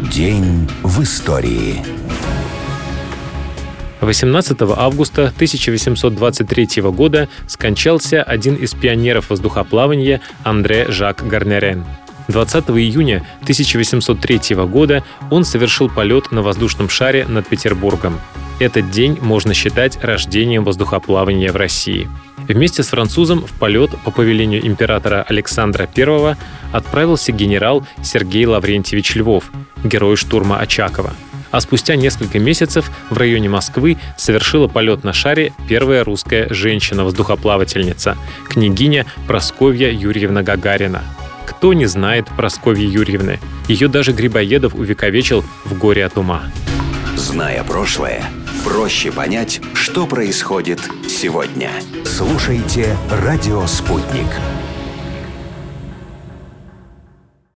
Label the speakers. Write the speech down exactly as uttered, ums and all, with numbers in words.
Speaker 1: День в истории.
Speaker 2: восемнадцатого августа тысяча восемьсот двадцать третьего года скончался один из пионеров воздухоплавания Андре Жак Гарнерен. двадцатого июня тысяча восемьсот третьего года он совершил полет на воздушном шаре над Петербургом. Этот день можно считать рождением воздухоплавания в России. Вместе с французом в полет по повелению императора Александра Первого отправился генерал Сергей Лаврентьевич Львов, герой штурма Очакова. А спустя несколько месяцев в районе Москвы совершила полет на шаре первая русская женщина-воздухоплавательница, княгиня Прасковья Юрьевна Гагарина. Кто не знает Прасковьи Юрьевны? Ее даже Грибоедов увековечил в «Горе от ума».
Speaker 1: Зная прошлое, проще понять, что происходит сегодня. Слушайте «Радио Спутник».